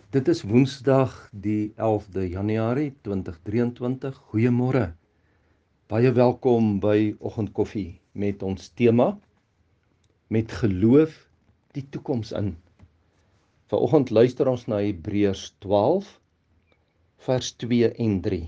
Dit is Woensdag die 11de Januarie 2023. Goeiemôre. Baie welkom by Oggendkoffie met ons tema met geloof die toekoms in. Vanoggend luister ons na Hebreërs 12 vers 2 en 3.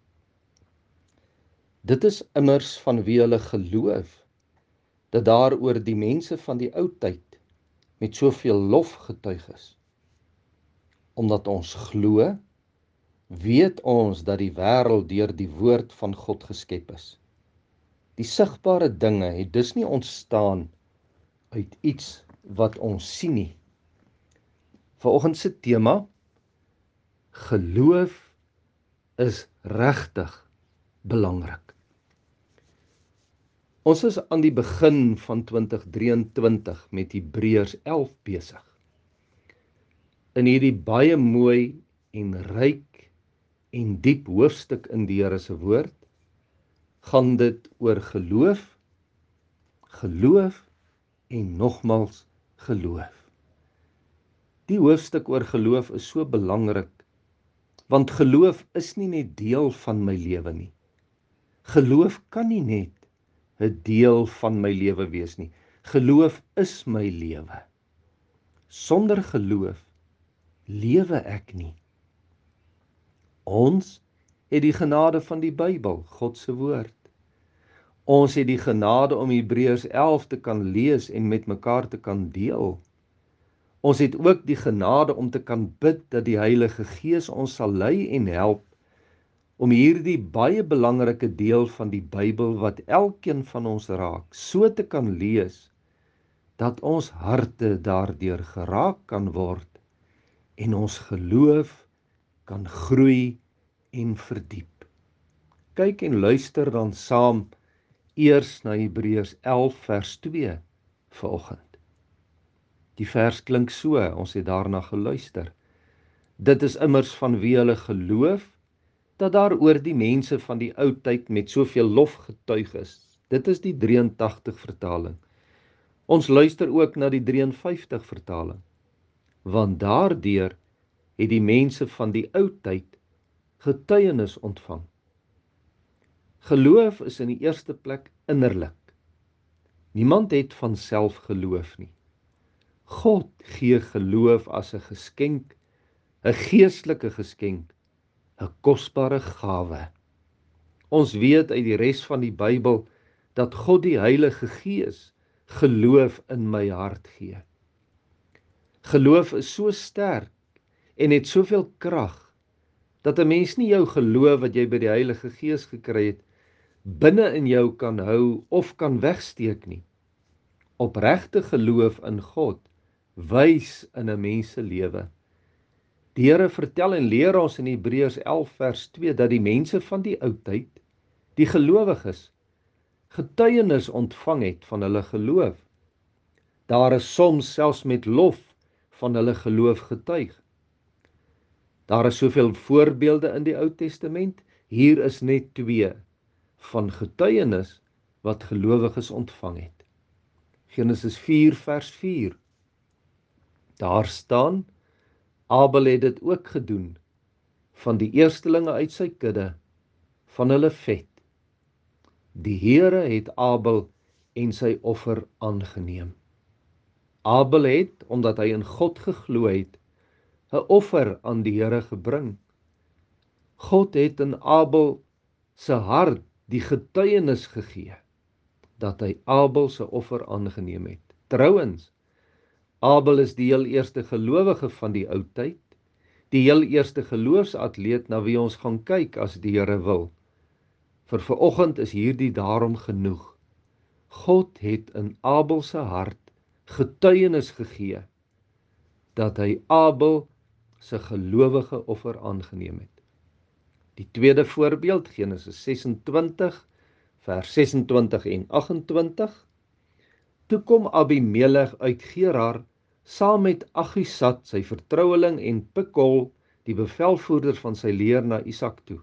Dit is immers vanweë hulle geloof dat daar oor die mense van die ou tyd met soveel lof getuig is. Omdat ons glo, weet ons dat die wêreld deur die woord van God geskep is. Die sigbare dinge het dus nie ontstaan uit iets wat ons sien nie. Vanoggend se tema: geloof is regtig belangrik. Ons is aan die begin van 2023 met Hebreërs 11 besig. In hierdie baie mooi en ryk en diep hoofstuk in die Here se woord, gaan dit oor geloof, geloof en nogmals geloof. Die hoofstuk oor geloof is so belangrik, want geloof is nie net deel van my lewe nie. Geloof kan nie net 'n deel van my lewe wees nie. Geloof is my lewe. Sonder geloof lewe ek nie. Ons het die genade van die Bybel, God se woord. Ons het die genade om Hebreërs 11 te kan lees en met mekaar te kan deel. Ons het ook die genade om te kan bid dat die Heilige Gees ons sal lei en help om hierdie baie belangrike deel van die Bybel wat elkeen van ons raak, so te kan lees dat ons harte daardeur geraak kan word en ons geloof kan groei en verdiep. Kyk en luister dan saam eers na Hebreërs 11 vers 2 vanoggend. Die vers klink so, ons het daarna geluister. Dit is immers vanweë hulle geloof dat daar oor die mense van die ou tyd met soveel lof getuig is. Dit is die 83 vertaling. Ons luister ook na die 53 vertaling. Want daardeur het die mense van die ou tyd getuienis ontvang. Geloof is in die eerste plek innerlik. Niemand het van self geloof nie. God gee geloof as 'n geskenk, 'n geestelike geskenk, 'n kosbare gawe. Ons weet uit die res van die Bybel dat God die Heilige Gees geloof in my hart gee. Geloof is so sterk en het soveel krag dat 'n mens nie jou geloof wat jy by die Heilige Gees gekry het binne in jou kan hou of kan wegsteek nie. Opregte geloof in God wys in 'n mens se lewe. Die Here vertel en leer ons in Hebreërs 11 vers 2 dat die mense van die ou tyd, die gelowiges, getuienis ontvang het van hulle geloof. Daar is soms selfs met lof van hulle geloof getuig. Daar is soveel voorbeelde in die Ou Testament, hier is net 2 van getuienis wat gelowiges ontvang het. Genesis 4 vers 4. Daar staan, Abel het dit ook gedoen, van die eerstelinge uit sy kudde, van hulle vet. Die Here het Abel en sy offer aangeneem. Abel het, omdat hy in God geglo het, 'n offer aan die Here gebring. God het in Abel se hart die getuienis gegee dat hy Abel se offer aangeneem het. Trouwens, Abel is die heel eerste gelowige van die ou tyd, die heel eerste geloofsatleet na wie ons gaan kyk as die Here wil. Vir vanoggend is hierdie daarom genoeg. God het in Abel se hart getuienis gegee dat hy Abel se gelowige offer aangeneem het. Die tweede voorbeeld, Genesis 26 vers 26 en 28. Toe kom Abimelech uit Gerar saam met Agisat, sy vertroueling, en Pikol, die bevelvoerder van sy leer, na Isak toe.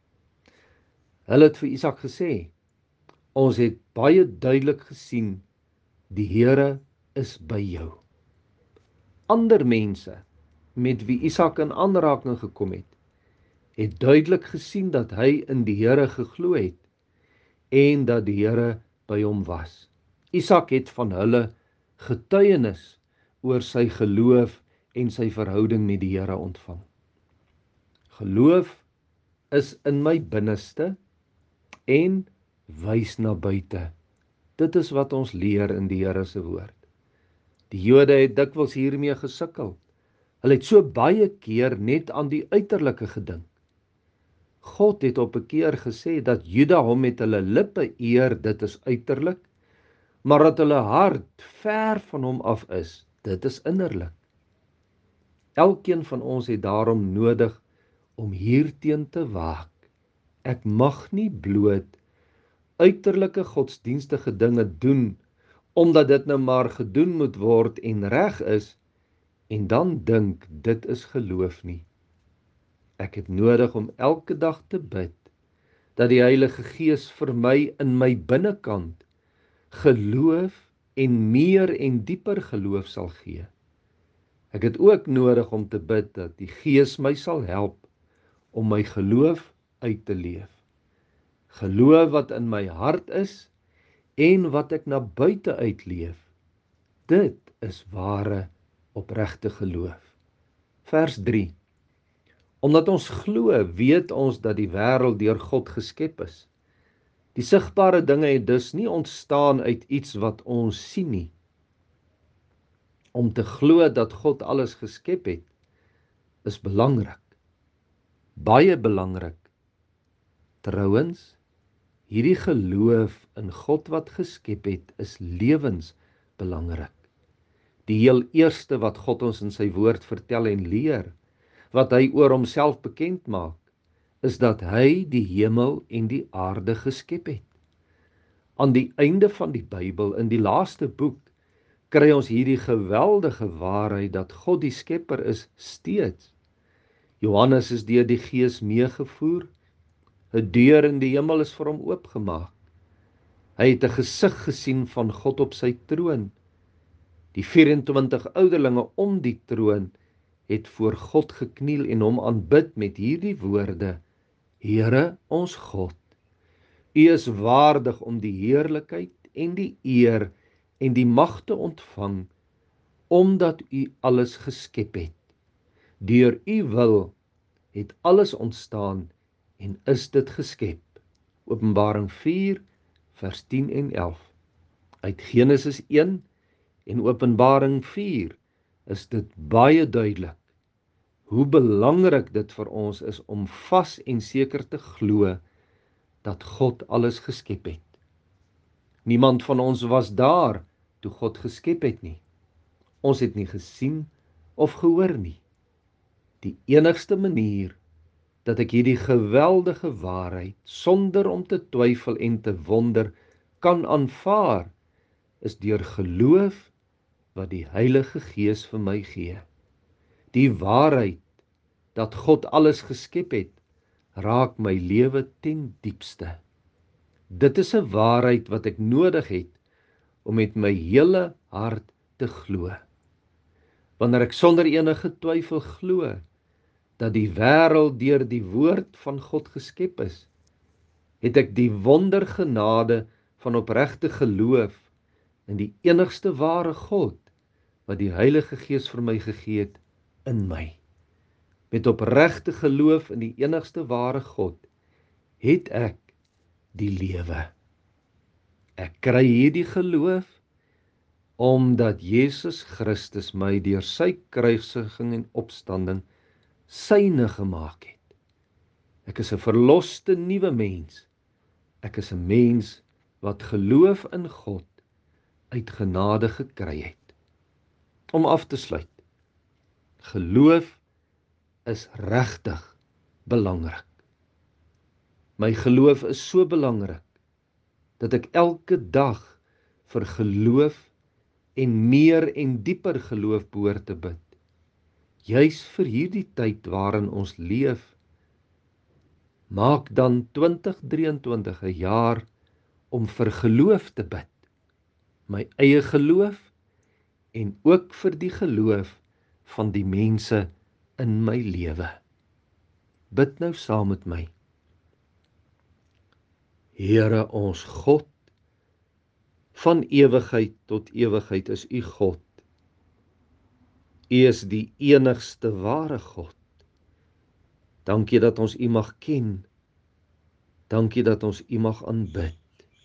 Hulle het vir Isak gesê, ons het baie duidelik gesien, die Here is by jou. Ander mense met wie Isak in aanraking gekom het duidelik gesien dat hy in die Here geglo het en dat die Here by hom was. Isak het van hulle getuienis oor sy geloof en sy verhouding met die Here ontvang. Geloof is in my binneste en wys na buite. Dit is wat ons leer in die Here se woord. Die Jode het dikwels hiermee gesukkel. Hulle het so baie keer net aan die uiterlike gedink. God het op 'n keer gesê dat Juda hom met hulle lippe eer, dit is uiterlik, maar dat hulle hart ver van hom af is, dit is innerlik. Elkeen van ons het daarom nodig om hierteen te waak. Ek mag nie bloot uiterlike godsdienstige dinge doen, omdat dit nou maar gedoen moet word en reg is, en dan dink dit is geloof nie. Ek het nodig om elke dag te bid, dat die Heilige Gees vir my in my binnekant geloof en meer en dieper geloof sal gee. Ek het ook nodig om te bid dat die Gees my sal help om my geloof uit te leef. Geloof wat in my hart is en wat ek na buite uitleef. Dit is ware opregte geloof. Vers 3. Omdat ons glo, weet ons dat die wêreld deur God geskep is. Die sigbare dinge het dus nie ontstaan uit iets wat ons sien nie. Om te glo dat God alles geskep het, is belangrik. Baie belangrik. Trouwens, hierdie geloof in God wat geskep het, is lewensbelangrik. Die heel eerste wat God ons in sy woord vertel en leer, wat hy oor homself bekend maak, is dat hy die hemel en die aarde geskep het. Aan die einde van die Bybel, in die laaste boek, kry ons hierdie geweldige waarheid dat God die skepper is steeds. Johannes is deur die Gees meegevoer, 'n deur in die hemel is vir hom oopgemaak. Hy het 'n gesig gesien van God op sy troon. Die 24 ouderlinge om die troon het voor God gekniel en hom aanbid met hierdie woorde: Here ons God, U is waardig om die heerlikheid en die eer en die mag te ontvang, omdat U alles geskep het. Deur U wil het alles ontstaan en is dit geskep. Openbaring 4 vers 10 en 11. Uit Genesis 1 en Openbaring 4 is dit baie duidelik hoe belangrik dit vir ons is om vas en seker te glo dat God alles geskep het. Niemand van ons was daar toe God geskep het nie. Ons het nie gesien of gehoor nie. Die enigste manier dat ek hierdie geweldige waarheid sonder om te twyfel en te wonder kan aanvaar, is deur geloof wat die Heilige Gees vir my gee. Die waarheid dat God alles geskep het, raak my lewe ten diepste. Dit is 'n waarheid wat ek nodig het om met my hele hart te glo. Wanneer ek sonder enige twyfel glo dat die wêreld deur die woord van God geskep is, het ek die wondergenade van opregte geloof in die enigste ware God wat die Heilige Gees vir my gegee het in my. Met opregte geloof in die enigste ware God het ek die lewe. Ek kry hierdie geloof omdat Jesus Christus my deur sy kruisiging en opstanding syne gemaak het. Ek is 'n verloste nuwe mens. Ek is 'n mens wat geloof in God uit genade gekry het. Om af te sluit. Geloof is regtig belangrik. My geloof is so belangrik dat ek elke dag vir geloof en meer en dieper geloof behoort te bid. Juis vir hierdie tyd waarin ons leef, maak dan 2023 'n jaar om vir geloof te bid. My eie geloof en ook vir die geloof van die mense in my lewe. Bid nou saam met my. Here ons God, van ewigheid tot ewigheid is U God. U is die enigste ware God. Dankie dat ons U mag ken. Dankie dat ons U mag aanbid.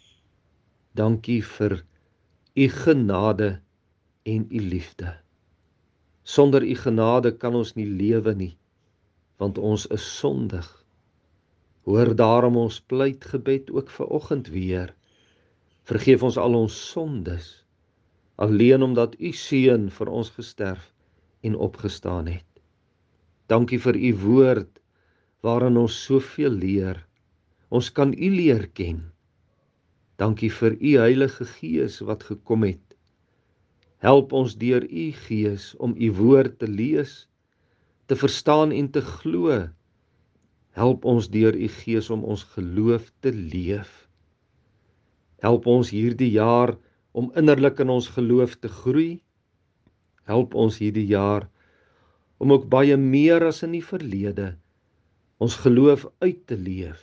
Dankie vir U genade en U liefde. Sonder U genade kan ons nie lewe nie, want ons is sondig. Hoor daarom ons pleitgebed ook vanoggend weer. Vergeef ons al ons sondes, alleen omdat U Seun vir ons gesterf en opgestaan het. Dankie vir U woord, waarin ons soveel leer. Ons kan U leer ken. Dankie vir U Heilige Gees wat gekom het. Help ons deur U Gees om U woord te lees, te verstaan en te glo. Help ons deur U Gees om ons geloof te leef. Help ons hierdie jaar om innerlik in ons geloof te groei. Help ons hierdie jaar om ook baie meer as in die verlede ons geloof uit te leef,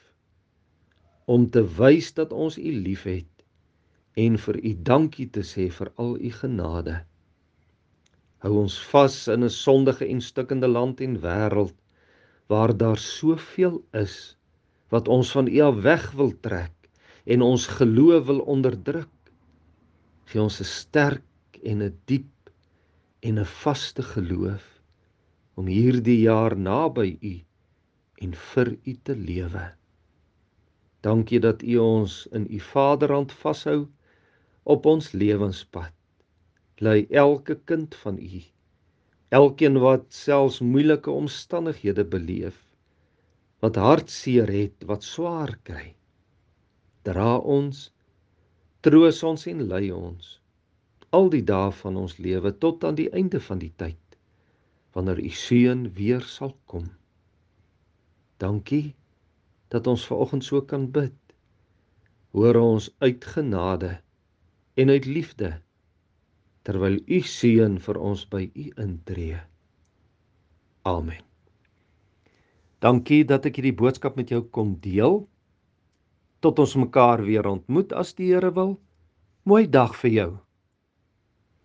om te wys dat ons U liefhet en vir U dankie te sê vir al U genade. Hou ons vas in 'n sondige en stikkende land en wêreld, waar daar soveel is wat ons van U af weg wil trek en ons geloof wil onderdruk. Gee ons 'n sterk en 'n diep en 'n vaste geloof om hierdie jaar naby U en vir U te lewe. Dankie dat U ons in U Vaderhand vashou op ons lewenspad. Lei elke kind van U, elkeen wat selfs moeilike omstandighede beleef, wat hartseer het, wat swaar kry. Dra ons, troos ons en lei ons, al die dae van ons lewe tot aan die einde van die tyd, wanneer U Seun weer sal kom. Dankie dat ons vanoggend so kan bid. Hoor ons uit genade en uit liefde, terwyl U Seun vir ons by U intree. Amen. Dankie dat ek hierdie boodskap met jou kon deel. Tot ons mekaar weer ontmoet as die Here wil. Mooi dag vir jou.